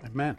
Amen.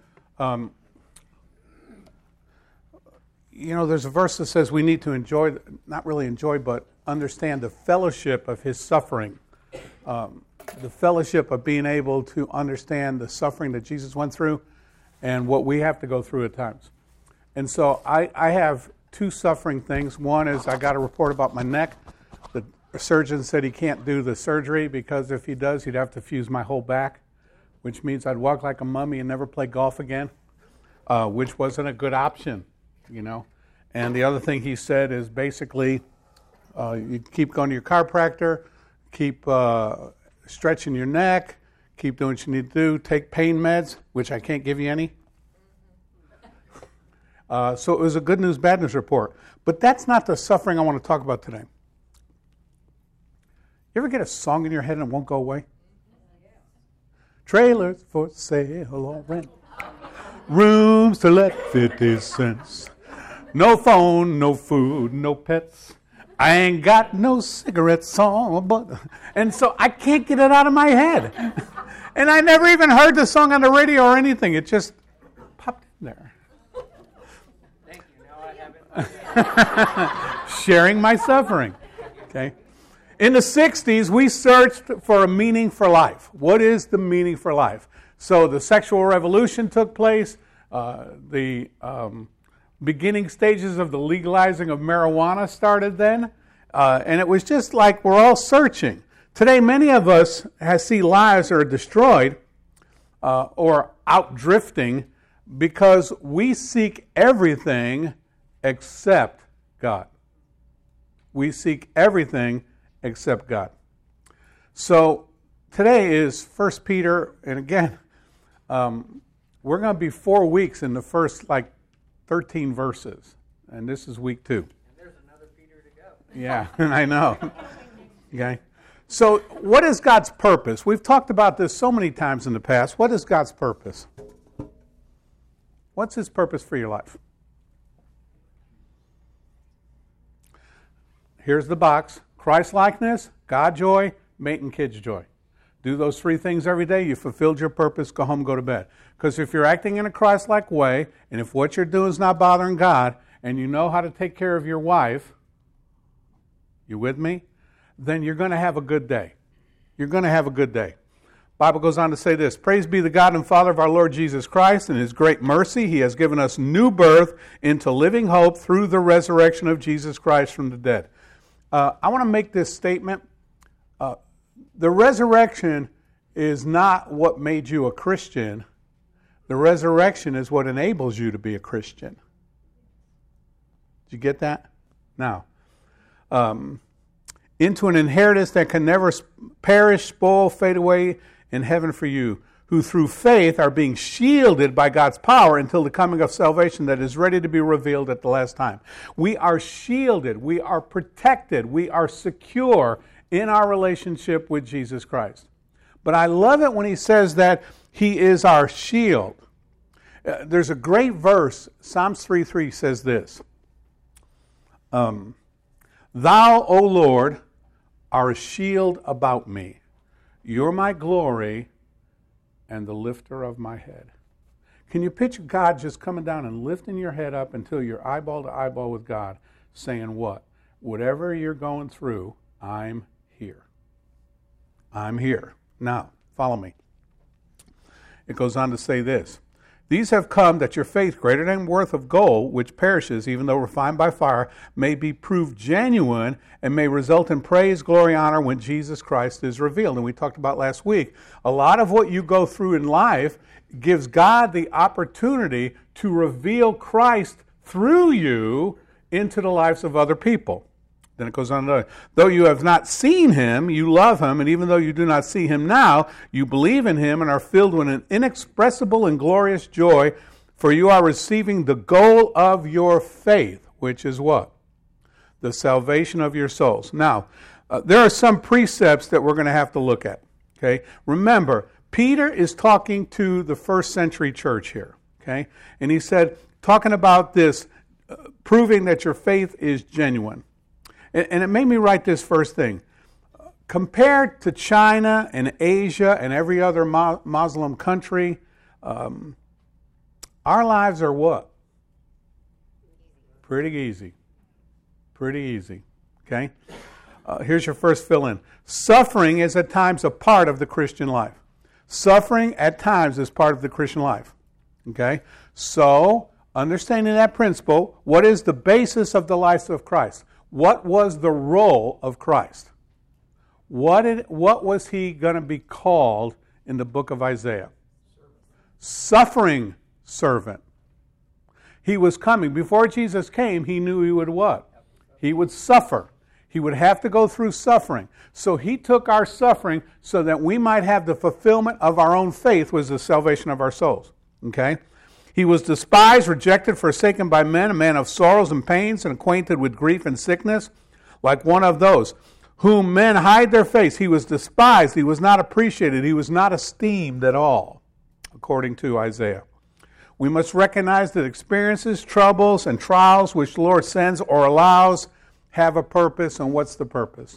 There's a verse that says we need to enjoy, not really enjoy, but understand the fellowship of his suffering. The fellowship of being able to understand the suffering that Jesus went through and what we have to go through at times. And so I have two suffering things. One is I got a report about my neck. The surgeon said he can't do the surgery because if he does, he'd have to fuse my whole back, which means I'd walk like a mummy and never play golf again, which wasn't a good option, And the other thing he said is basically you keep going to your chiropractor, keep stretching your neck, keep doing what you need to do, take pain meds, which I can't give you any. So it was a good news, bad news report. But that's not the suffering I want to talk about today. You ever get a song in your head and it won't go away? Trailers for sale or rent. Rooms to let 50 cents. No phone, no food, no pets. I ain't got no cigarettes on, and so I can't get it out of my head. And I never even heard the song on the radio or anything. It just popped in there. Thank you. Now I have it. Sharing my suffering. Okay. In the 60s, we searched for a meaning for life. What is the meaning for life? So the sexual revolution took place. The beginning stages of the legalizing of marijuana started then. And it was just like we're all searching. Today, many of us see lives that are destroyed or out drifting because we seek everything except God. We seek everything except God. So today is 1 Peter, and again, we're going to be 4 weeks in the first 13 verses, and this is week 2. And there's another Peter to go. Yeah, I know. Okay. So what is God's purpose? We've talked about this so many times in the past. What is God's purpose? What's his purpose for your life? Here's the box. Christ-likeness, God joy, mate and kids joy. Do those 3 things every day, you fulfilled your purpose, go home, go to bed. Because if you're acting in a Christ-like way, and if what you're doing is not bothering God, and you know how to take care of your wife, you with me? Then you're going to have a good day. You're going to have a good day. Bible goes on to say this, Praise be the God and Father of our Lord Jesus Christ. In his great mercy, he has given us new birth into living hope through the resurrection of Jesus Christ from the dead. I want to make this statement. The resurrection is not what made you a Christian. The resurrection is what enables you to be a Christian. Did you get that? Now, into an inheritance that can never perish, spoil, fade away in heaven for you, who through faith are being shielded by God's power until the coming of salvation that is ready to be revealed at the last time. We are shielded, we are protected, we are secure in our relationship with Jesus Christ. But I love it when he says that he is our shield. There's a great verse, Psalms 3:3 says this, Thou, O Lord, are a shield about me. You're my glory and the lifter of my head. Can you picture God just coming down and lifting your head up until you're eyeball to eyeball with God, saying what? Whatever you're going through, I'm here. I'm here. Now, follow me. It goes on to say this. These have come that your faith, greater than worth of gold, which perishes even though refined by fire, may be proved genuine and may result in praise, glory, honor when Jesus Christ is revealed. And we talked about last week, a lot of what you go through in life gives God the opportunity to reveal Christ through you into the lives of other people. Then it goes on to, though you have not seen him, you love him, and even though you do not see him now, you believe in him and are filled with an inexpressible and glorious joy, for you are receiving the goal of your faith, which is what? The salvation of your souls. Now, there are some precepts that we're going to have to look at. Okay, remember, Peter is talking to the first century church here. Okay, and he said, talking about this, proving that your faith is genuine. And it made me write this first thing. Compared to China and Asia and every other Muslim country, Our lives are what? Pretty easy. Pretty easy. Okay? Here's your first fill-in. Suffering is at times a part of the Christian life. Suffering at times is part of the Christian life. Okay? So, understanding that principle, what is the basis of the life of Christ? What was the role of Christ? What was he going to be called in the book of Isaiah? Suffering servant. He was coming. Before Jesus came, he knew he would what? He would suffer. He would have to go through suffering. So he took our suffering so that we might have the fulfillment of our own faith, was the salvation of our souls. Okay? He was despised, rejected, forsaken by men, a man of sorrows and pains, and acquainted with grief and sickness, like one of those whom men hide their face. He was despised. He was not appreciated. He was not esteemed at all, according to Isaiah. We must recognize that experiences, troubles, and trials which the Lord sends or allows have a purpose. And what's the purpose?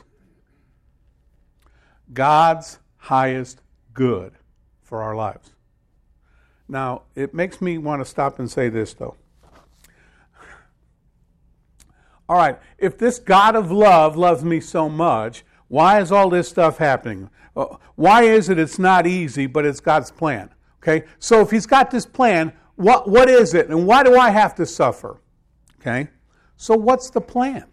God's highest good for our lives. Now, it makes me want to stop and say this, though. All right, if this God of love loves me so much, why is all this stuff happening? Why is it it's not easy, but it's God's plan? Okay, so if he's got this plan, what is it, and why do I have to suffer? Okay, so what's the plan?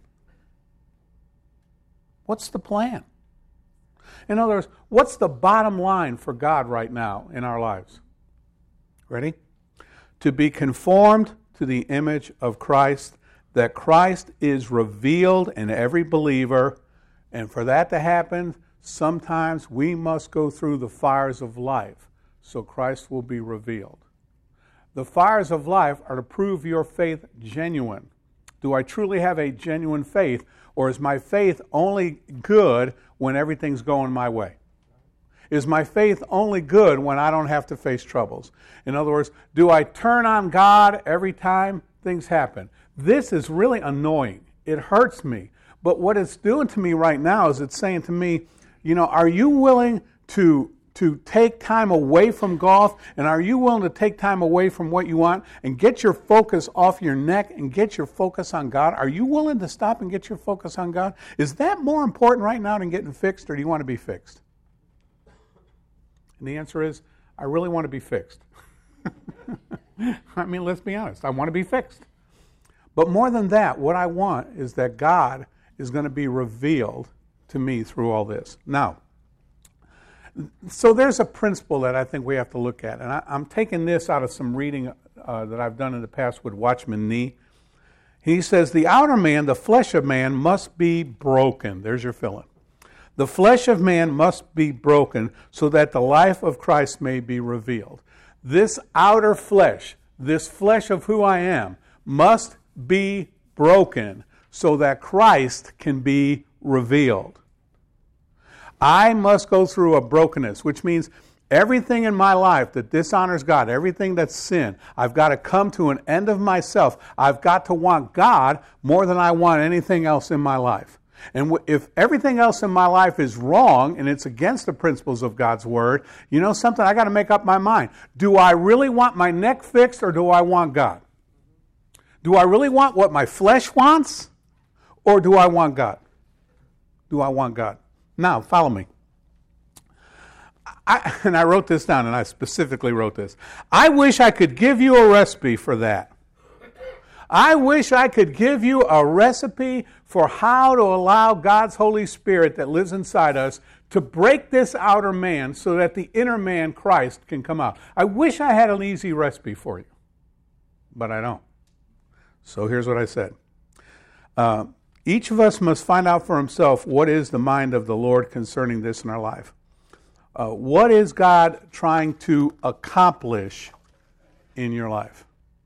What's the plan? In other words, what's the bottom line for God right now in our lives? Ready? To be conformed to the image of Christ, that Christ is revealed in every believer, and for that to happen, sometimes we must go through the fires of life so Christ will be revealed. The fires of life are to prove your faith genuine. Do I truly have a genuine faith, or is my faith only good when everything's going my way? Is my faith only good when I don't have to face troubles? In other words, do I turn on God every time things happen? This is really annoying. It hurts me. But what it's doing to me right now is it's saying to me, are you willing to take time away from golf? And are you willing to take time away from what you want and get your focus off your neck and get your focus on God? Are you willing to stop and get your focus on God? Is that more important right now than getting fixed, or do you want to be fixed? And the answer is, I really want to be fixed. I mean, let's be honest. I want to be fixed. But more than that, what I want is that God is going to be revealed to me through all this. Now, so there's a principle that I think we have to look at. And I'm taking this out of some reading that I've done in the past with Watchman Nee. He says, the outer man, the flesh of man, must be broken. There's your fill-in. The flesh of man must be broken so that the life of Christ may be revealed. This outer flesh, this flesh of who I am, must be broken so that Christ can be revealed. I must go through a brokenness, which means everything in my life that dishonors God, everything that's sin, I've got to come to an end of myself. I've got to want God more than I want anything else in my life. And if everything else in my life is wrong and it's against the principles of God's Word, you know something, I got to make up my mind. Do I really want my neck fixed, or do I want God? Do I really want what my flesh wants, or do I want God? Do I want God? Now, follow me. I wrote this down, and I specifically wrote this. I wish I could give you a recipe for that. I wish I could give you a recipe for how to allow God's Holy Spirit that lives inside us to break this outer man so that the inner man, Christ, can come out. I wish I had an easy recipe for you, but I don't. So here's what I said. Each of us must find out for himself what is the mind of the Lord concerning this in our life. What is God trying to accomplish in your life?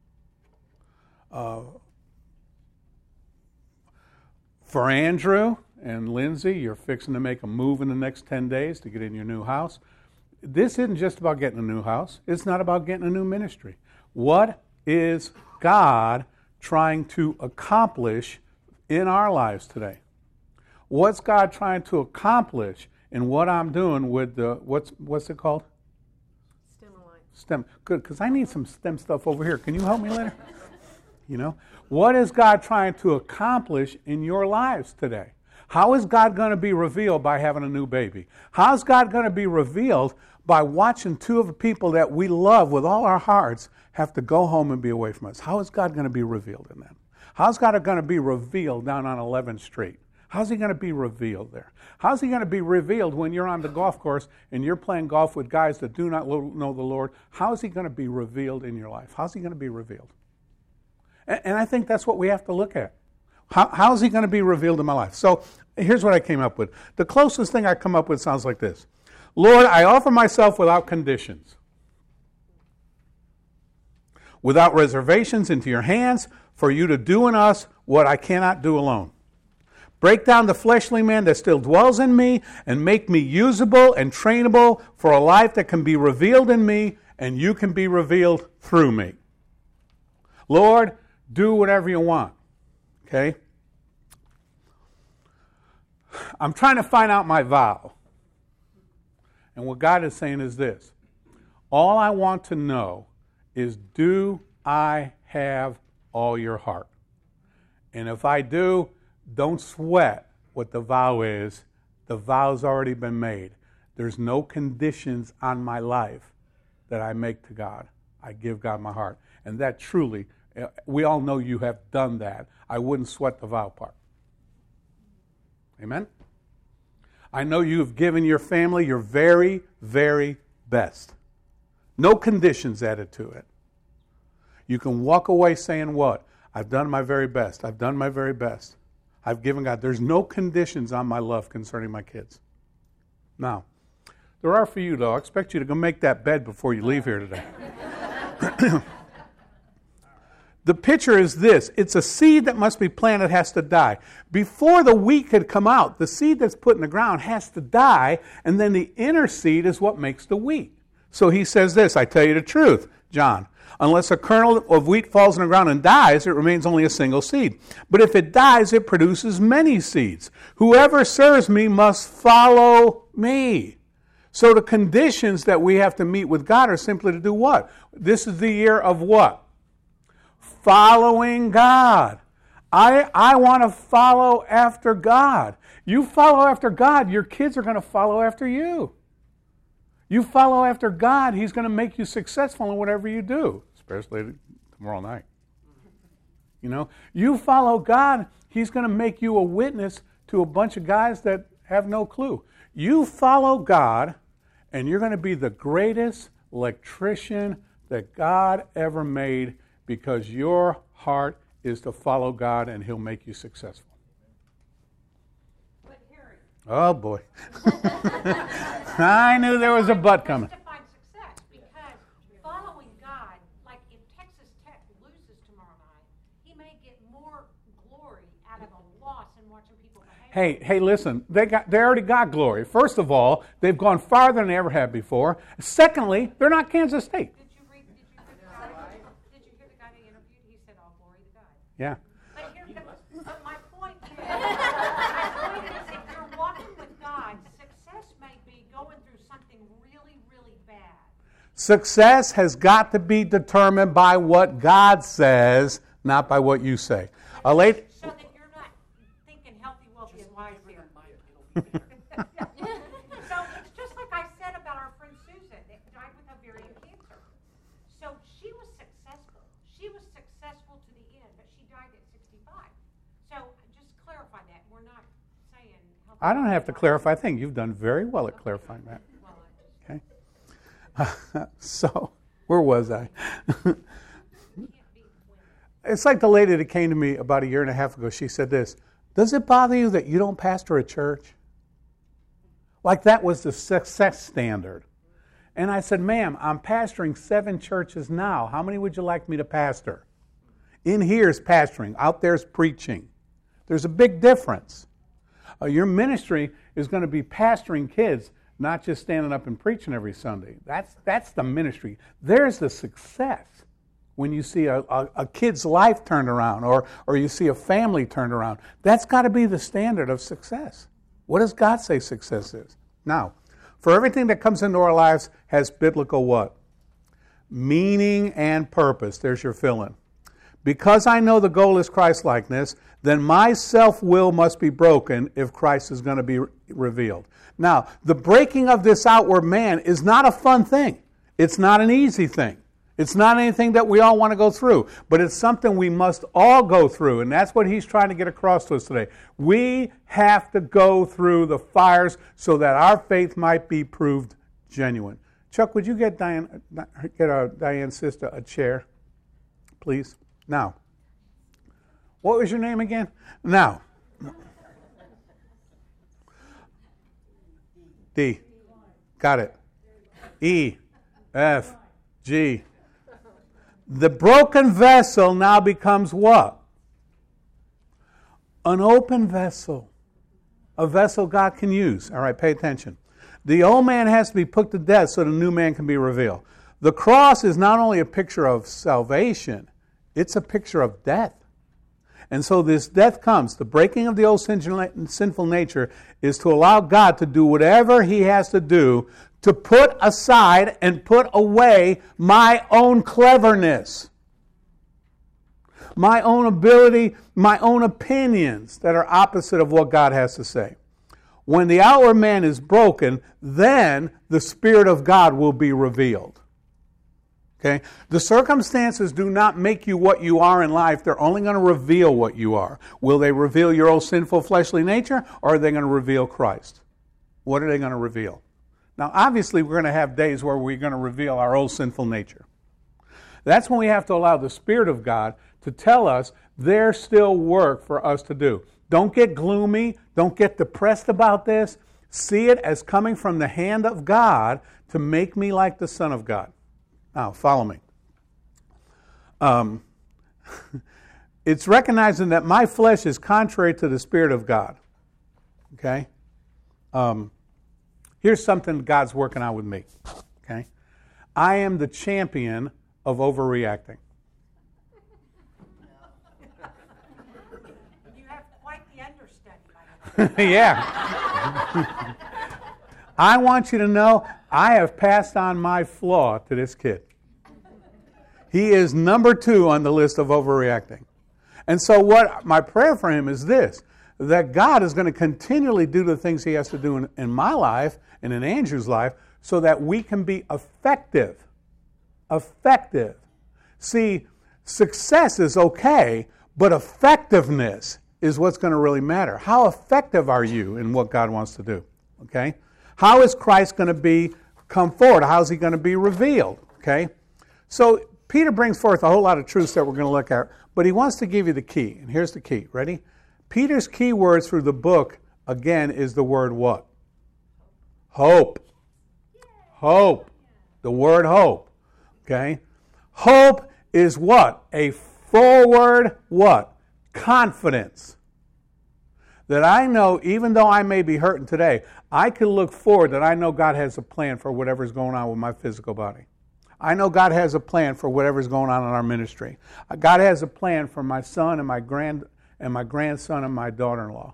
For Andrew and Lindsay, you're fixing to make a move in the next 10 days to get in your new house. This isn't just about getting a new house. It's not about getting a new ministry. What is God trying to accomplish in our lives today? What's God trying to accomplish in what I'm doing with the, what's it called? STEM. Good, because I need some STEM stuff over here. Can you help me later? What is God trying to accomplish in your lives today? How is God going to be revealed by having a new baby? How is God going to be revealed by watching two of the people that we love with all our hearts have to go home and be away from us? How is God going to be revealed in that? How's God going to be revealed down on 11th Street? How's he going to be revealed there? How's he going to be revealed when you're on the golf course and you're playing golf with guys that do not know the Lord? How is he going to be revealed in your life? How's he going to be revealed? And I think that's what we have to look at. How is he going to be revealed in my life? So here's what I came up with. The closest thing I come up with sounds like this. Lord, I offer myself without conditions, without reservations into your hands for you to do in us what I cannot do alone. Break down the fleshly man that still dwells in me and make me usable and trainable for a life that can be revealed in me and you can be revealed through me. Lord, do whatever you want. Okay? I'm trying to find out my vow. And what God is saying is this. All I want to know is, do I have all your heart? And if I do, don't sweat what the vow is. The vow's already been made. There's no conditions on my life that I make to God. I give God my heart. And that truly, we all know you have done that. I wouldn't sweat the vow part. Amen? I know you have given your family your very, very best. No conditions added to it. You can walk away saying what? I've done my very best. I've done my very best. I've given God. There's no conditions on my love concerning my kids. Now, there are for you, though. I expect you to go make that bed before you leave here today. The picture is this. It's a seed that must be planted, has to die. Before the wheat could come out, the seed that's put in the ground has to die, and then the inner seed is what makes the wheat. So he says this, I tell you the truth, John. Unless a kernel of wheat falls in the ground and dies, it remains only a single seed. But if it dies, it produces many seeds. Whoever serves me must follow me. So the conditions that we have to meet with God are simply to do what? This is the year of what? Following God. I want to follow after God. You follow after God, your kids are going to follow after you. You follow after God, He's going to make you successful in whatever you do, especially tomorrow night. You follow God, He's going to make you a witness to a bunch of guys that have no clue. You follow God, and you're going to be the greatest electrician that God ever made, because your heart is to follow God and He'll make you successful. But Harry. Oh boy. I knew there was a but coming. To find success, because following God, like if Texas Tech loses tomorrow night, he may get more glory out of a loss than watching people behave. Hey, listen, they already got glory. First of all, they've gone farther than they ever have before. Secondly, they're not Kansas State. Did you hear the guy they interviewed? He said, all glory to God. Yeah. But my point is, if you're walking with God, success may be going through something really, really bad. Success has got to be determined by what God says, not by what you say. So that you're not thinking healthy, wealthy, and wise here. So it's just like I said about our friend Susan that died with ovarian cancer. So she was successful. She was successful to the end, but she died at 65. So just clarify that. We're not saying healthy. I don't have to clarify a thing. You've done very well at clarifying that. Okay. So, where was I? It's like the lady that came to me about a year and a half ago. She said this, does it bother you that you don't pastor a church? Like that was the success standard. And I said, ma'am, I'm pastoring 7 churches now. How many would you like me to pastor? In here is pastoring. Out there is preaching. There's a big difference. Your ministry is going to be pastoring kids, not just standing up and preaching every Sunday. That's the ministry. There's the success when you see a kid's life turned around or you see a family turned around. That's got to be the standard of success. What does God say success is? Now, for everything that comes into our lives has biblical what? Meaning and purpose. There's your fill-in. Because I know the goal is Christ-likeness, then my self-will must be broken if Christ is going to be revealed. Now, the breaking of this outward man is not a fun thing. It's not an easy thing. It's not anything that we all want to go through, but it's something we must all go through, and that's what he's trying to get across to us today. We have to go through the fires so that our faith might be proved genuine. Chuck, would you get Diane's sister a chair, please? Now, what was your name again? Now. D. Got it. E. F. G. The broken vessel now becomes what? An open vessel. A vessel God can use. All right, pay attention. The old man has to be put to death so the new man can be revealed. The cross is not only a picture of salvation, it's a picture of death. And so this death comes. The breaking of the old sinful nature is to allow God to do whatever he has to do to put aside and put away my own cleverness, my own ability, my own opinions that are opposite of what God has to say. When the outward man is broken, then the Spirit of God will be revealed. Okay? The circumstances do not make you what you are in life. They're only going to reveal what you are. Will they reveal your old sinful fleshly nature, or are they going to reveal Christ? What are they going to reveal? Now, obviously, we're going to have days where we're going to reveal our old sinful nature. That's when we have to allow the Spirit of God to tell us there's still work for us to do. Don't get gloomy. Don't get depressed about this. See it as coming from the hand of God to make me like the Son of God. Now, follow me. It's recognizing that my flesh is contrary to the Spirit of God. Okay? Here's something God's working out with me. Okay? I am the champion of overreacting. You have quite the understudy. Yeah. I want you to know I have passed on my flaw to this kid. He is number 2 on the list of overreacting. And so what my prayer for him is this, that God is going to continually do the things he has to do in my life and in Andrew's life so that we can be effective. Effective. See, success is okay, but effectiveness is what's going to really matter. How effective are you in what God wants to do? Okay? How is Christ going to come forward? How is he going to be revealed? Okay? So Peter brings forth a whole lot of truths that we're going to look at, but he wants to give you the key. And here's the key. Ready? Peter's key words through the book, again, is the word what? Hope. Hope. The word hope. Okay? Hope is what? A forward what? Confidence. That I know, even though I may be hurting today, I can look forward that I know God has a plan for whatever's going on with my physical body. I know God has a plan for whatever's going on in our ministry. God has a plan for my son and my grandson and my daughter-in-law.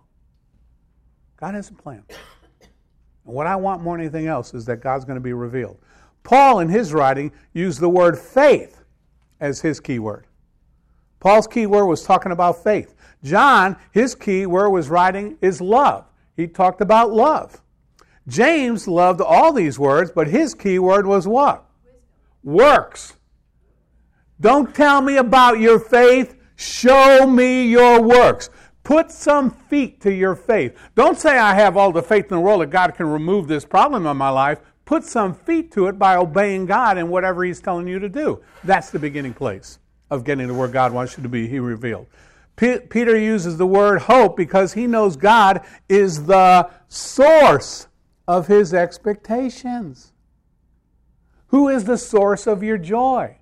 God has a plan. And what I want more than anything else is that God's going to be revealed. Paul, in his writing, used the word faith as his key word. Paul's key word was talking about faith. John, his key word was writing is love. He talked about love. James loved all these words, but his key word was what? Works. Don't tell me about your faith. Show me your works. Put some feet to your faith. Don't say I have all the faith in the world that God can remove this problem in my life. Put some feet to it by obeying God in whatever he's telling you to do. That's the beginning place of getting to where God wants you to be, he revealed. Peter uses the word hope because he knows God is the source of his expectations. Who is the source of your joy?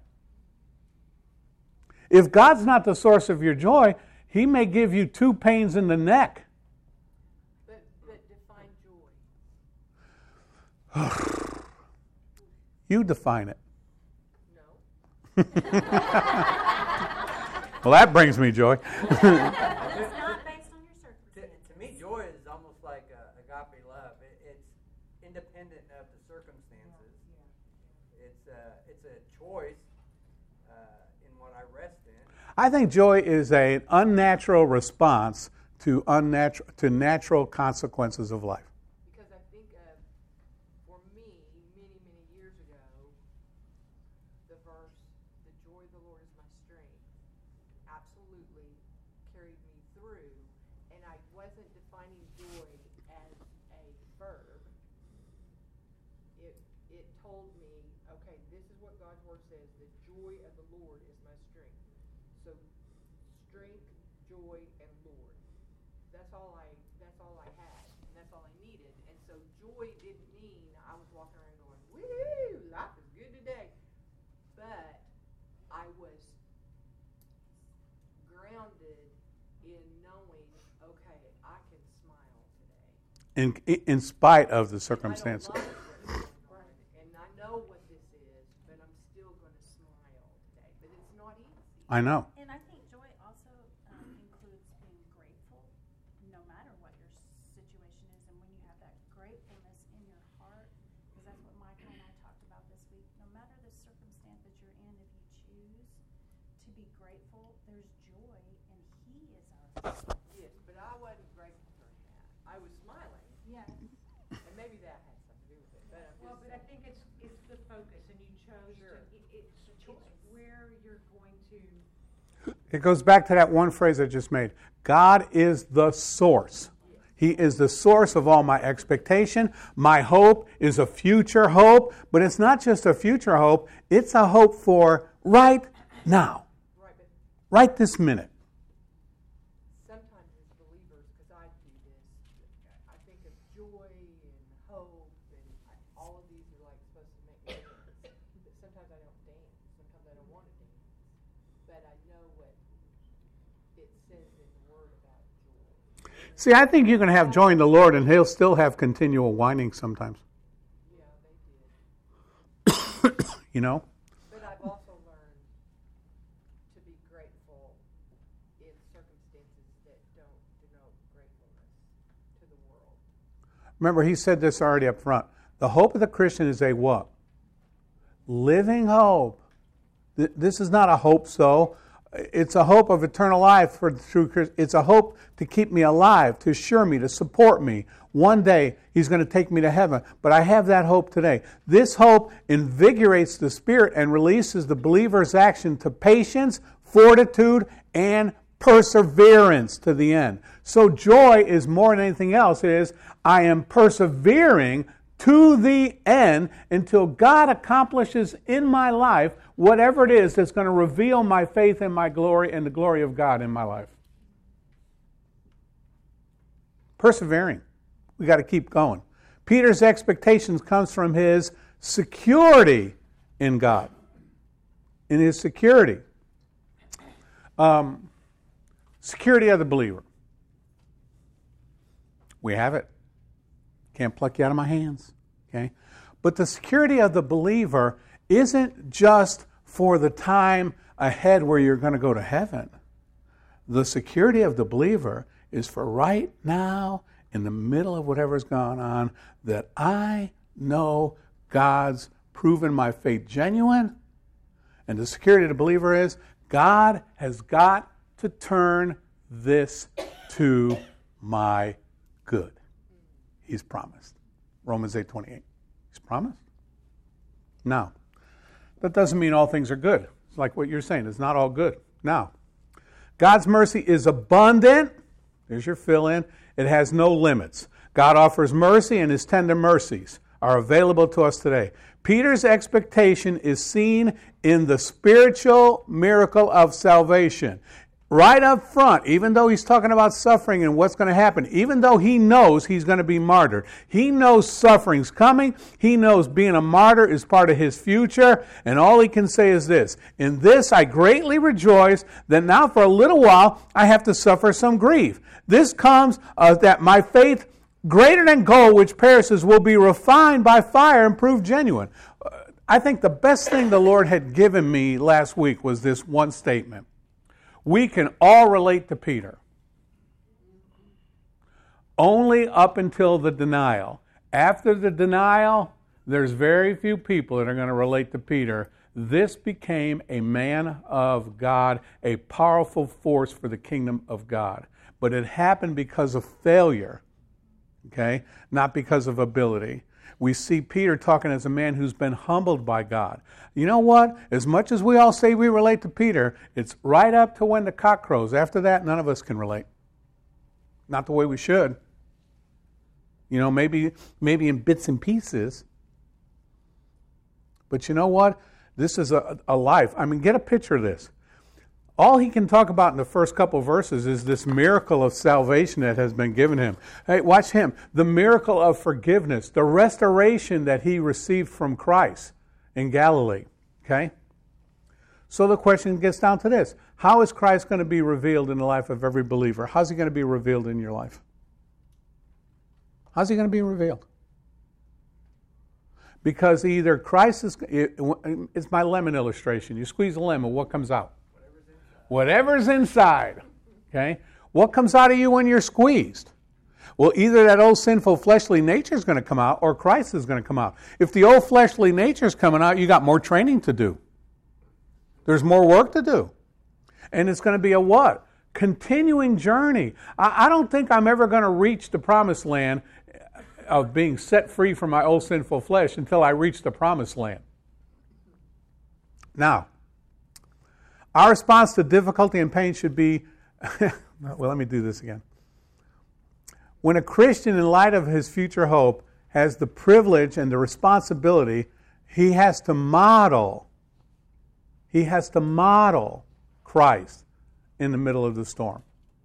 If God's not the source of your joy, he may give you 2 pains in the neck. But define joy. You define it. No. Well, that brings me joy. It's not based on your circumstances. To me, joy is almost like agape love. It's independent of the circumstances. It's it's a choice in what I rest in. I think joy is an unnatural response to natural consequences of life. Because I think for me, many, many years ago, the verse, the joy of the Lord is my strength, absolutely carried me through. And I wasn't defining joy as a verb. It told me, okay, this is what God's word says, the joy of the Lord is my strength. So strength, joy, and Lord. That's all I had, and that's all I needed. And so joy didn't mean I was walking around going, woo, life is good today. But I was grounded in knowing, okay, I can smile today. In spite of the I circumstances. don't like what's going on, and I know what this is, but I'm still going to smile today. But it's not easy. I know. And I think joy also includes being grateful, no matter what your situation is. And when you have that gratefulness in your heart, because that's what Michael and I talked about this week, no matter the circumstance that you're in, if you choose to be grateful, there's joy, and He is our source. Yes, but I wasn't grateful for that. I was smiling, Yeah. and maybe that had something to do with it. But I'm Well, just but I think it's the focus, and you chose Sure. it's where you're going to. It goes back to that one phrase I just made. God is the source. He is the source of all my expectation. My hope is a future hope, but it's not just a future hope. It's a hope for right now, right, but right this minute. sometimes as believers, because I do this, I think of joy and hope, and all of these are like supposed to make me dance. But sometimes I don't dance. Sometimes I don't want to dance. But I know what it says in the Word about joy. See, I think you can have joy in the Lord and He'll still have continual whining sometimes. Yeah, they did. You know? But I've also learned to be grateful in circumstances that don't denote gratefulness to the world. Remember, he said this already up front. The hope of the Christian is a what? Living hope. This is not a hope so. It's a hope of eternal life for the true Christian. It's a hope to keep me alive, to assure me, to support me. One day, He's going to take me to heaven. But I have that hope today. This hope invigorates the spirit and releases the believer's action to patience, fortitude, and perseverance to the end. So joy is more than anything else. It is, I am persevering to the end until God accomplishes in my life whatever it is that's going to reveal my faith and my glory and the glory of God in my life. Persevering. We got to keep going. Peter's expectations comes from his security in God. In his security. Security of the believer. We have it. Can't pluck you out of my hands. Okay? But the security of the believer isn't just for the time ahead where you're going to go to heaven. The security of the believer is for right now, in the middle of whatever's gone on, that I know God's proven my faith genuine. And the security of the believer is God has got to turn this to my good. He's promised. Romans 8:28. He's promised. Now, that doesn't mean all things are good. It's like what you're saying. It's not all good. Now, God's mercy is abundant. There's your fill-in. It has no limits. God offers mercy, and His tender mercies are available to us today. Peter's expectation is seen in the spiritual miracle of salvation. Right up front, even though he's talking about suffering and what's going to happen, even though he knows he's going to be martyred, he knows suffering's coming, he knows being a martyr is part of his future, and all he can say is this: in this I greatly rejoice that now for a little while I have to suffer some grief. This comes that my faith, greater than gold which perishes, will be refined by fire and proved genuine. I think the best thing the Lord had given me last week was this one statement. We can all relate to Peter. Only up until the denial. After the denial, there's very few people that are going to relate to Peter this became a man of God, a powerful force for the kingdom of God. But it happened because of failure, okay? Not because of ability. We see Peter talking as a man who's been humbled by God. You know what? As much as we all say we relate to Peter, it's right up to when the cock crows. After that, none of us can relate. Not the way we should. You know, maybe in bits and pieces. But you know what? This is a life. I mean, get a picture of this. All he can talk about in the first couple of verses is this miracle of salvation that has been given him. Hey, watch him. The miracle of forgiveness, the restoration that he received from Christ in Galilee. Okay? So the question gets down to this. How is Christ going to be revealed in the life of every believer? How's he going to be revealed in your life? How's he going to be revealed? Because either Christ is, it's my lemon illustration. You squeeze a lemon, what comes out? Whatever's inside. Okay? What comes out of you when you're squeezed? Well, either that old sinful fleshly nature is going to come out or Christ is going to come out. If the old fleshly nature is coming out, you got more training to do. There's more work to do. And it's going to be a what? Continuing journey. I don't think I'm ever going to reach the promised land of being set free from my old sinful flesh until I reach the promised land. Now, our response to difficulty and pain should be, well, let me do this again. When a Christian, in light of his future hope, has the privilege and the responsibility, he has to model Christ in the middle of the storm.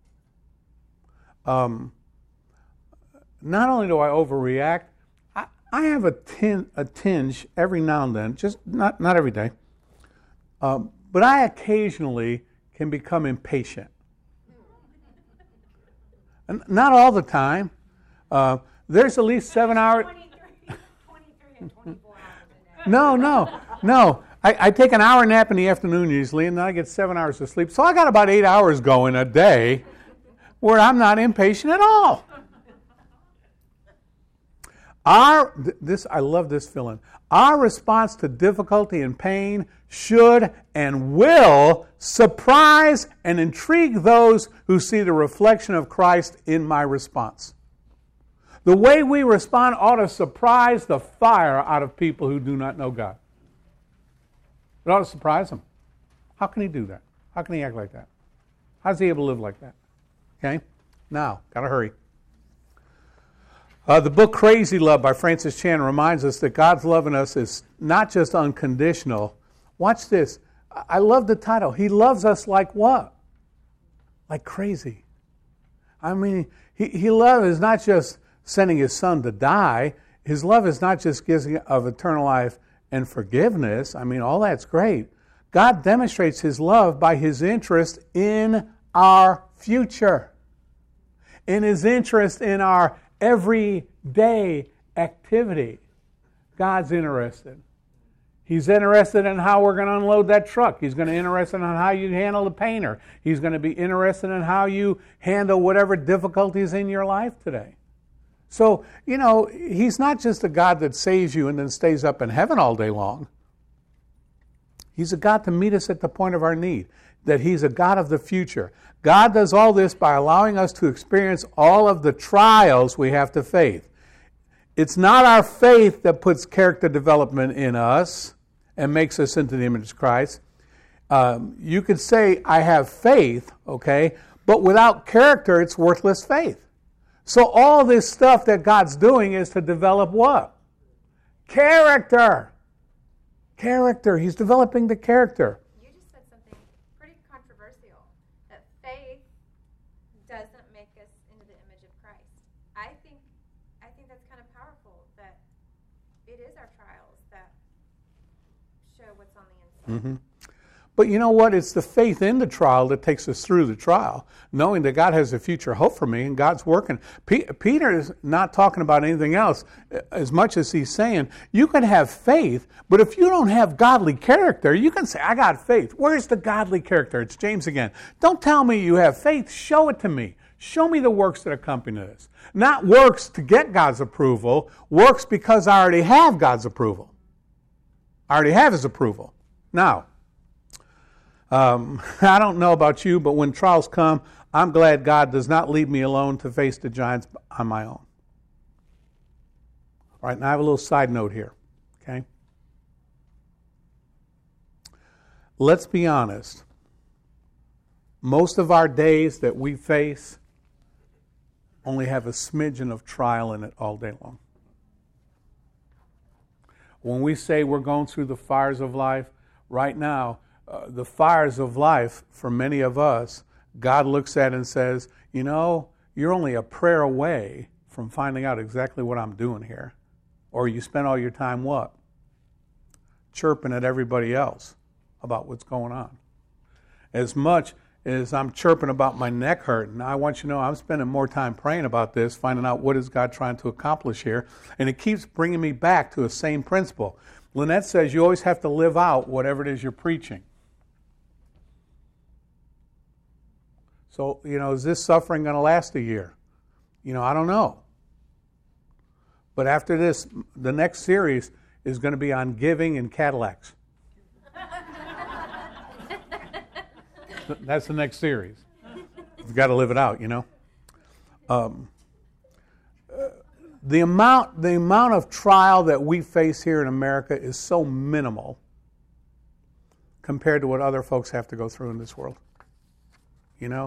Not only do I overreact, I have a tinge every now and then, just not every day, but I occasionally can become impatient. And not all the time. There's at least 7 hours. 23 and 24 hours a day. No. I take an hour nap in the afternoon usually, and then I get 7 hours of sleep. So I got about 8 hours going a day where I'm not impatient at all. I love this fill-in. Our response to difficulty and pain should and will surprise and intrigue those who see the reflection of Christ in my response. The way we respond ought to surprise the fire out of people who do not know God. It ought to surprise them. How can he do that? How can he act like that? How's he able to live like that? Okay? Now, gotta hurry. The book Crazy Love by Francis Chan reminds us that God's love in us is not just unconditional. Watch this. I love the title. He loves us like what? Like crazy. I mean, His love is not just sending His Son to die. His love is not just giving of eternal life and forgiveness. I mean, all that's great. God demonstrates His love by His interest in our future, in His interest in our everyday activity. God's interested. He's interested in how we're going to unload that truck. He's going to be interested in how you handle the painter. He's going to be interested in how you handle whatever difficulties in your life today. So, you know, He's not just a God that saves you and then stays up in heaven all day long. He's a God to meet us at the point of our need. That He's a God of the future. God does all this by allowing us to experience all of the trials we have to face. It's not our faith that puts character development in us and makes us into the image of Christ. You could say, I have faith, okay, but without character, it's worthless faith. So all this stuff that God's doing is to develop what? Character. Character. He's developing the character. You just said something pretty controversial, that faith doesn't make us into the image of Christ. I think that's kind of powerful, that it is our trials that show what's on the inside. Mm-hmm. But you know what? It's the faith in the trial that takes us through the trial, knowing that God has a future hope for me and God's working. Peter is not talking about anything else as much as he's saying, you can have faith, but if you don't have godly character, you can say, I got faith. Where's the godly character? It's James again. Don't tell me you have faith. Show it to me. Show me the works that accompany this. Not works to get God's approval, works because I already have God's approval. I already have His approval. Now, I don't know about you, but when trials come, I'm glad God does not leave me alone to face the giants on my own. All right, now I have a little side note here, okay? Let's be honest. Most of our days that we face only have a smidgen of trial in it all day long. When we say we're going through the fires of life, right now, the fires of life, for many of us, God looks at and says, you know, you're only a prayer away from finding out exactly what I'm doing here. Or you spend all your time what? Chirping at everybody else about what's going on. As much as I'm chirping about my neck hurting, I want you to know I'm spending more time praying about this, finding out what is God trying to accomplish here. And it keeps bringing me back to the same principle. Lynette says you always have to live out whatever it is you're preaching. So, you know, is this suffering going to last a year? You know, I don't know. But after this, the next series is going to be on giving and Cadillacs. That's the next series. You've got to live it out, you know. The amount of trial that we face here in America is so minimal compared to what other folks have to go through in this world. You know,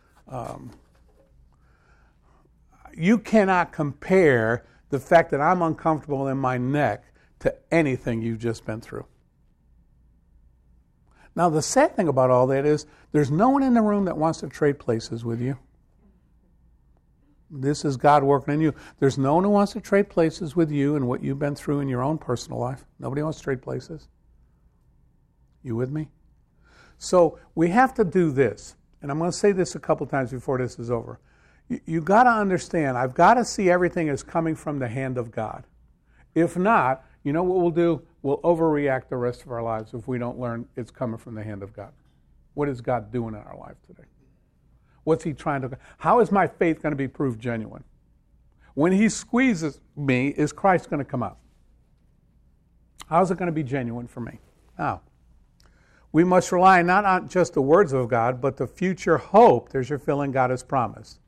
you cannot compare the fact that I'm uncomfortable in my neck to anything you've just been through. Now, the sad thing about all that is there's no one in the room that wants to trade places with you. This is God working in you. There's no one who wants to trade places with you and what you've been through in your own personal life. Nobody wants to trade places. You with me? So we have to do this. And I'm going to say this a couple times before this is over. You got to understand, I've got to see everything as coming from the hand of God. If not, you know what we'll do? We'll overreact the rest of our lives if we don't learn it's coming from the hand of God. What is God doing in our life today? What's He trying to... How is my faith going to be proved genuine? When He squeezes me, is Christ going to come out? How is it going to be genuine for me? Now, we must rely not on just the words of God, but the future hope. There's your filling God has promised.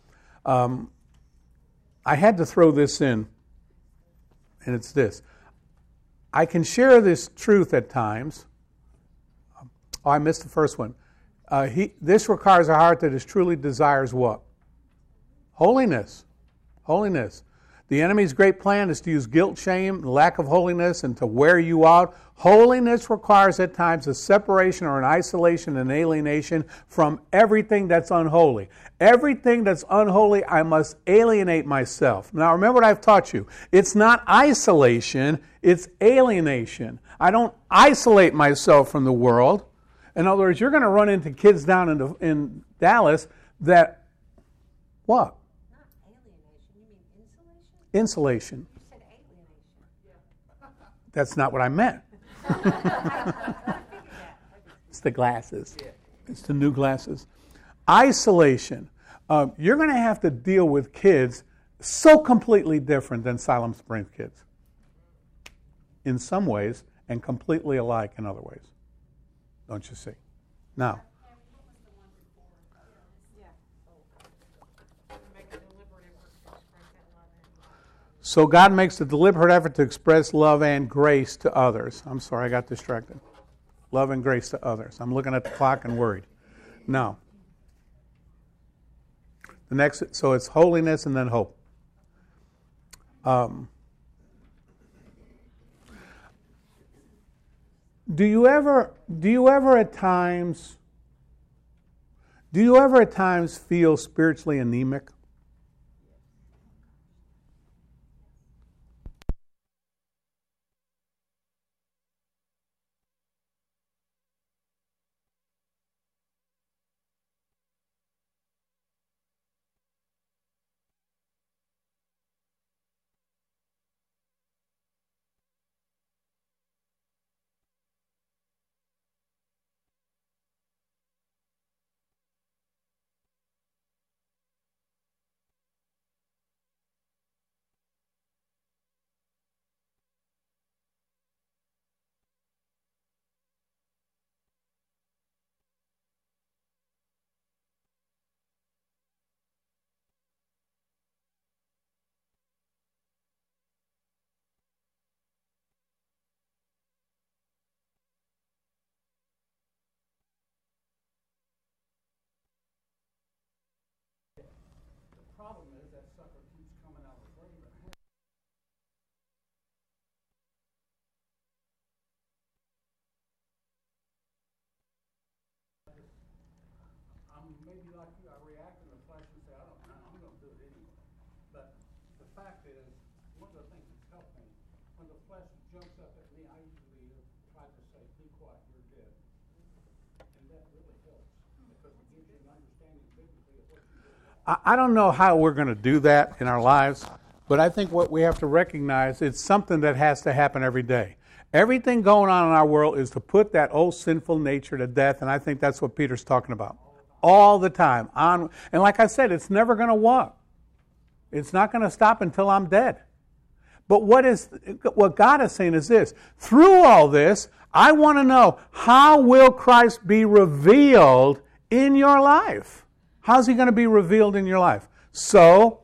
I had to throw this in, and it's this. I can share this truth at times. Oh, I missed the first one. This requires a heart that is truly desires what? Holiness. Holiness. The enemy's great plan is to use guilt, shame, lack of holiness, and to wear you out. Holiness requires at times a separation or an isolation and alienation from everything that's unholy. Everything that's unholy, I must alienate myself. Now remember what I've taught you. It's not isolation, it's alienation. I don't isolate myself from the world. In other words, you're going to run into kids down in Dallas that, what? Not alienation, you mean insulation? Insulation. You said alienation. That's not what I meant. It's the glasses. It's the new glasses. Isolation. You're going to have to deal with kids so completely different than Siloam Springs kids. In some ways, and completely alike in other ways. Don't you see? Now. So God makes a deliberate effort to express love and grace to others. I'm sorry, I got distracted. Love and grace to others. I'm looking at the clock and worried. Now. The next, so it's holiness and then hope. Do you ever at times feel spiritually anemic? sucker keeps coming out of the way. I'm maybe like you, I react in the flesh and say, I'm going to do it anyway. But the fact is, one of the things that's helped me, when the flesh jumps up at me, I usually try to say, be quiet, you're dead. And that really helps, because it gives you an understanding biblically of what you do. I don't know how we're going to do that in our lives, but I think what we have to recognize, it's something that has to happen every day. Everything going on in our world is to put that old sinful nature to death, and I think that's what Peter's talking about. All the time. And like I said, it's never going to walk. It's not going to stop until I'm dead. But what God is saying is this. Through all this, I want to know, how will Christ be revealed in your life? How's he going to be revealed in your life? So,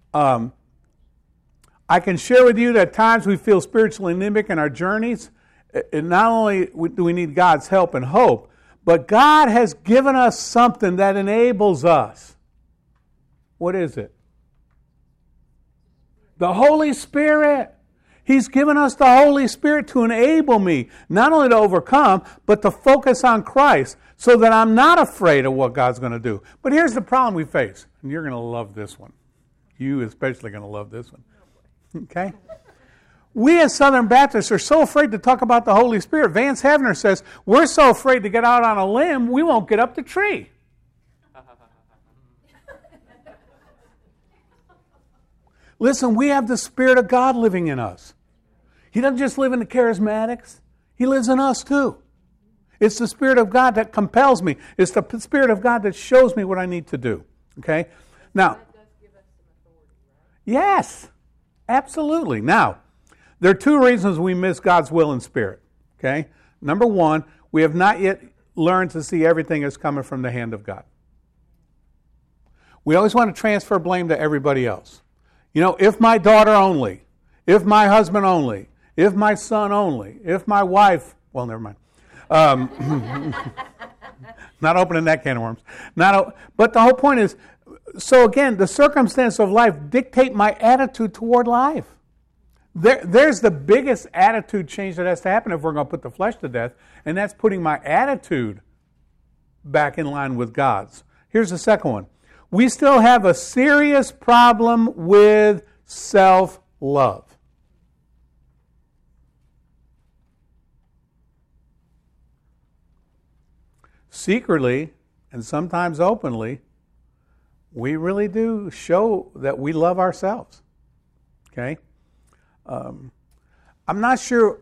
I can share with you that at times we feel spiritually anemic in our journeys. And not only do we need God's help and hope, but God has given us something that enables us. What is it? The Holy Spirit. He's given us the Holy Spirit to enable me not only to overcome, but to focus on Christ so that I'm not afraid of what God's going to do. But here's the problem we face, and you're going to love this one. You especially going to love this one. Okay? We as Southern Baptists are so afraid to talk about the Holy Spirit. Vance Havner says, we're so afraid to get out on a limb, we won't get up the tree. Listen, we have the Spirit of God living in us. He doesn't just live in the charismatics. He lives in us too. It's the Spirit of God that compels me. It's the Spirit of God that shows me what I need to do. Okay? Now, That does give us some authority, right? yes, absolutely. Now, there are two reasons we miss God's will and Spirit. Okay? Number one, we have not yet learned to see everything as coming from the hand of God. We always want to transfer blame to everybody else. You know, if my daughter only, if my husband only, if my son only, if my wife, well, never mind. Not opening that can of worms. But the whole point is, so again, the circumstances of life dictate my attitude toward life. There's the biggest attitude change that has to happen if we're going to put the flesh to death, and that's putting my attitude back in line with God's. Here's the second one. We still have a serious problem with self-love. Secretly, and sometimes openly, we really do show that we love ourselves. Okay? I'm not sure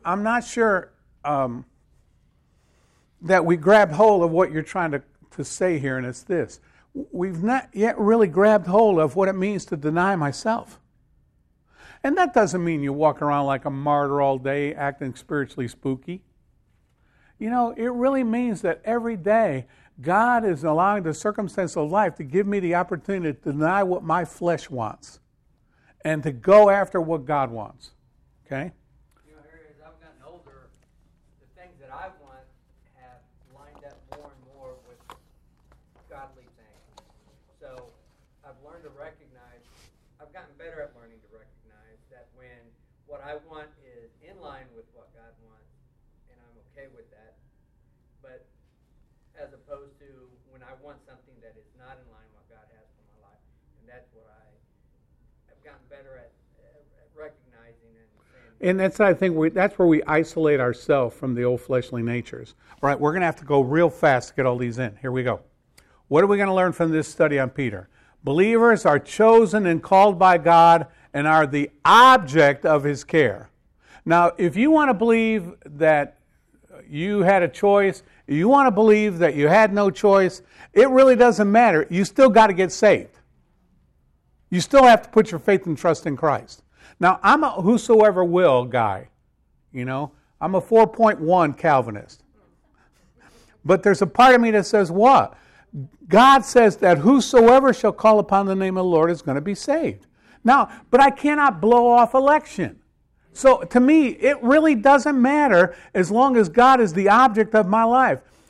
that we grabbed hold of what you're trying to say here, and it's this. We've not yet really grabbed hold of what it means to deny myself. And that doesn't mean you walk around like a martyr all day acting spiritually spooky. You know, it really means that every day God is allowing the circumstance of life to give me the opportunity to deny what my flesh wants and to go after what God wants. Okay? You know, Harry, as I've gotten older, the things that I want have lined up more and more with godly things. So I've learned to recognize, I've gotten better at learning to recognize that when what I want is in line with what God wants, and I'm okay with that, but as opposed to when I want something that is not in line with what God has for my life, and that's what I've gotten better at recognizing and saying. And that's, I think, that's where we isolate ourselves from the old fleshly natures. All right, we're going to have to go real fast to get all these in. Here we go. What are we going to learn from this study on Peter? Believers are chosen and called by God and are the object of His care. Now, if you want to believe that you had a choice, you want to believe that you had no choice, it really doesn't matter. You still got to get saved. You still have to put your faith and trust in Christ. Now, I'm a whosoever will guy. You know, I'm a 4.1 Calvinist. But there's a part of me that says what? God says that whosoever shall call upon the name of the Lord is going to be saved. Now, but I cannot blow off election. So to me, it really doesn't matter as long as God is the object of my life.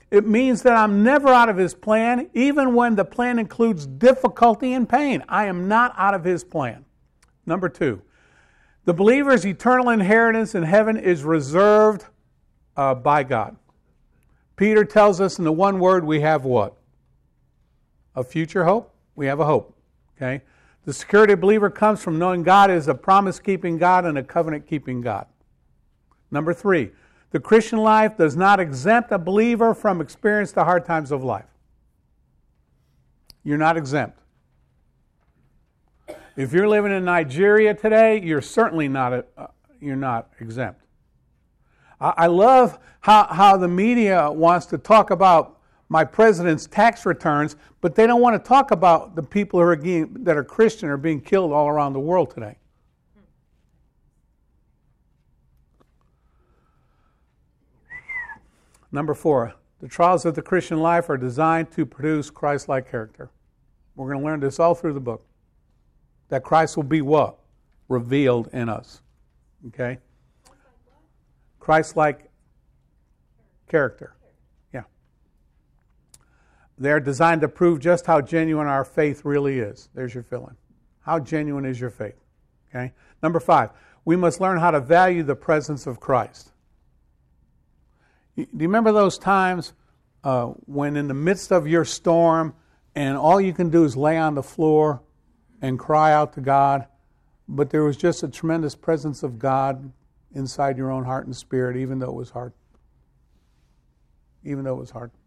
it means that I'm never out of His plan, even when the plan includes difficulty and pain. I am not out of His plan. Number 2, the believer's eternal inheritance in heaven is reserved by God. Peter tells us in the one word we have what? A future hope? We have a hope. Okay? The security of a believer comes from knowing God is a promise-keeping God and a covenant-keeping God. Number 3, the Christian life does not exempt a believer from experiencing the hard times of life. You're not exempt. If you're living in Nigeria today, you're certainly not exempt. I love how the media wants to talk about my president's tax returns, but they don't want to talk about the people that are Christian are being killed all around the world today. Number 4, the trials of the Christian life are designed to produce Christ-like character. We're going to learn this all through the book. That Christ will be what? Revealed in us. Okay? Christ-like character. Yeah. They're designed to prove just how genuine our faith really is. There's your fill-in. How genuine is your faith? Okay? Number 5, we must learn how to value the presence of Christ. Do you remember those times when in the midst of your storm and all you can do is lay on the floor and cry out to God, but there was just a tremendous presence of God inside your own heart and spirit, even though it was hard? Even though it was hard.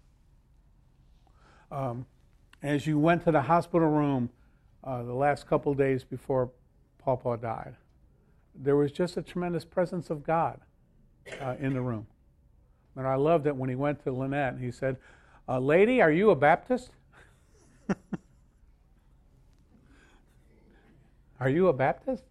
As you went to the hospital room the last couple days before Papa died, there was just a tremendous presence of God in the room. And I loved it when he went to Lynette and he said, "Lady, are you a Baptist?" Are you a Baptist?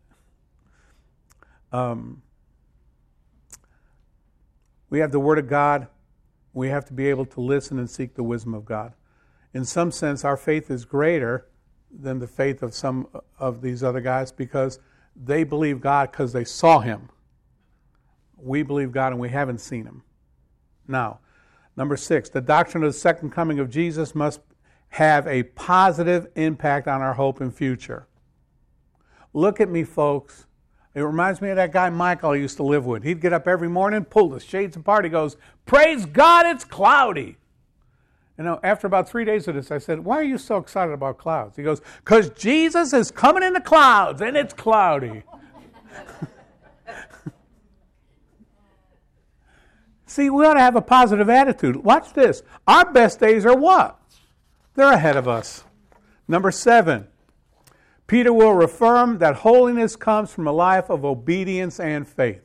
We have the Word of God. We have to be able to listen and seek the wisdom of God. In some sense, our faith is greater than the faith of some of these other guys because they believe God because they saw Him. We believe God and we haven't seen Him. Now, number 6, the doctrine of the second coming of Jesus must have a positive impact on our hope and future. Look at me, folks. It reminds me of that guy Michael I used to live with. He'd get up every morning, pull the shades apart. He goes, "Praise God, it's cloudy." After about 3 days of this, I said, "Why are you so excited about clouds?" He goes, "Because Jesus is coming in the clouds, and it's cloudy." See, we ought to have a positive attitude. Watch this. Our best days are what? They're ahead of us. Number 7, Peter will affirm that holiness comes from a life of obedience and faith.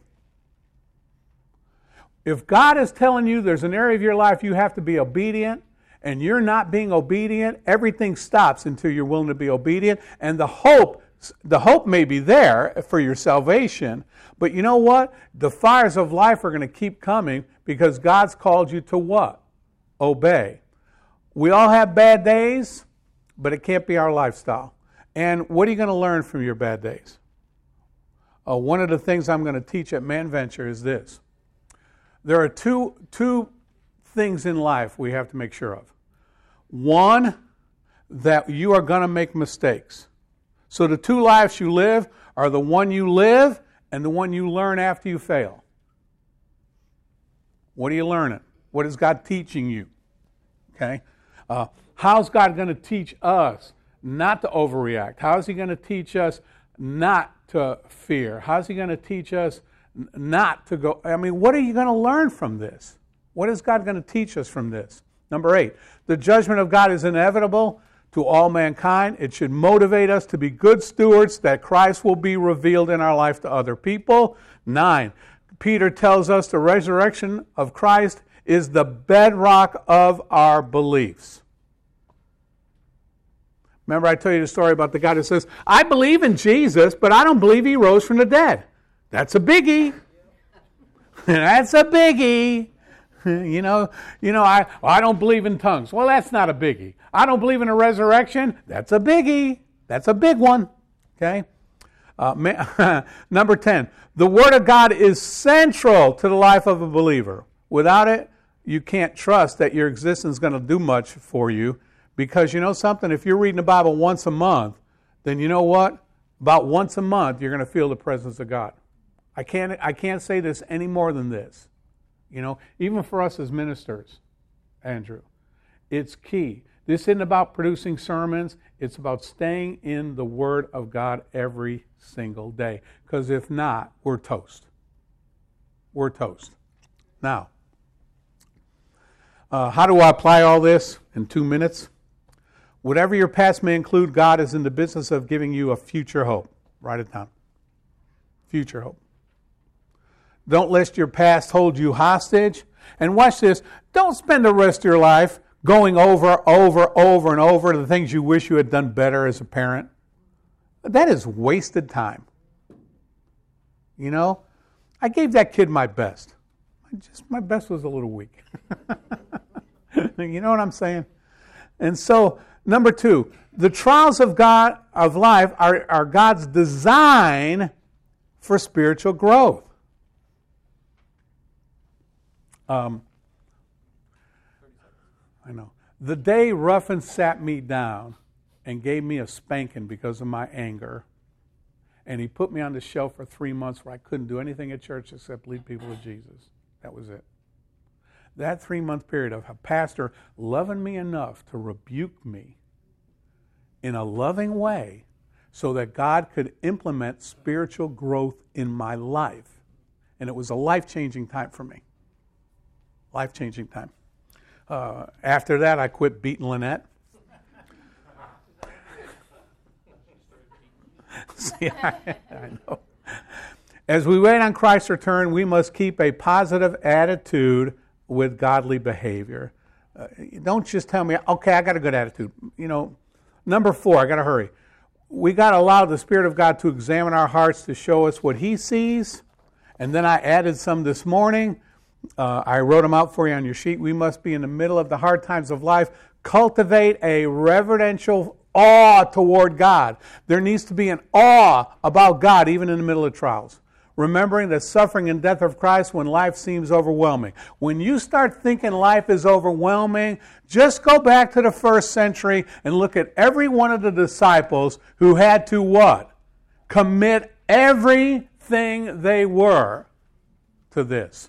If God is telling you there's an area of your life you have to be obedient, and you're not being obedient, everything stops until you're willing to be obedient. And the hope may be there for your salvation, but you know what? The fires of life are going to keep coming because God's called you to what? Obey. We all have bad days, but it can't be our lifestyle. And what are you going to learn from your bad days? One of the things I'm going to teach at ManVenture is this. There are two things in life we have to make sure of. One, that you are going to make mistakes. So the 2 lives you live are the one you live and the one you learn after you fail. What are you learning? What is God teaching you? Okay? How's God going to teach us not to overreact? How is He going to teach us not to fear? How's He going to teach us not to go? What are you going to learn from this? What is God going to teach us from this? Number 8, the judgment of God is inevitable to all mankind. It should motivate us to be good stewards that Christ will be revealed in our life to other people. 9, Peter tells us the resurrection of Christ is the bedrock of our beliefs. Remember I told you the story about the guy that says, "I believe in Jesus, but I don't believe He rose from the dead." That's a biggie. That's a biggie. I don't believe in tongues. Well, that's not a biggie. I don't believe in a resurrection. That's a biggie. That's a big one. Okay? Number 10, the Word of God is central to the life of a believer. Without it, you can't trust that your existence is going to do much for you, because you know something? If you're reading the Bible once a month, then you know what? About once a month, you're going to feel the presence of God. I can't say this any more than this. You know, even for us as ministers, Andrew, it's key. This isn't about producing sermons. It's about staying in the Word of God every single day. Because if not, we're toast. We're toast. Now, how do I apply all this in 2 minutes? Whatever your past may include, God is in the business of giving you a future hope. Write it down. Future hope. Don't let your past hold you hostage. And watch this. Don't spend the rest of your life going over and over the things you wish you had done better as a parent. That is wasted time. You know, I gave that kid my best. My best was a little weak. You know what I'm saying? And so, number 2, the trials of life are God's design for spiritual growth. I know. The day Ruffin sat me down and gave me a spanking because of my anger, and he put me on the shelf for 3 months where I couldn't do anything at church except lead people to Jesus. That was it. That 3-month period of a pastor loving me enough to rebuke me in a loving way so that God could implement spiritual growth in my life. And it was a life-changing time for me. Life-changing time. After that, I quit beating Lynette. See, I know. As we wait on Christ's return, we must keep a positive attitude with godly behavior. Don't just tell me, okay, I got a good attitude. You know, number 4, I got to hurry. We got to allow the Spirit of God to examine our hearts to show us what He sees. And then I added some this morning. I wrote them out for you on your sheet. We must be in the middle of the hard times of life. Cultivate a reverential awe toward God. There needs to be an awe about God even in the middle of trials. Remembering the suffering and death of Christ when life seems overwhelming. When you start thinking life is overwhelming, just go back to the first century and look at every one of the disciples who had to what? Commit everything they were to this.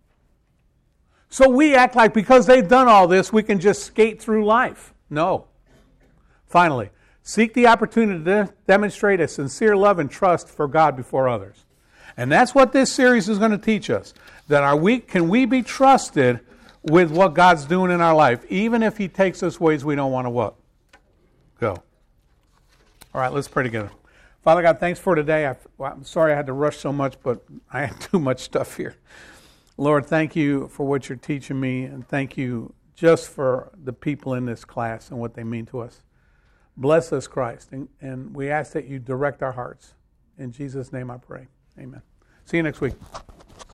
So we act like because they've done all this, we can just skate through life. No. Finally, seek the opportunity to demonstrate a sincere love and trust for God before others. And that's what this series is going to teach us. That can we be trusted with what God's doing in our life, even if He takes us ways we don't want to what? Go. All right, let's pray together. Father God, thanks for today. I'm sorry I had to rush so much, but I had too much stuff here. Lord, thank you for what you're teaching me, and thank you just for the people in this class and what they mean to us. Bless us, Christ, and we ask that you direct our hearts. In Jesus' name I pray. Amen. See you next week.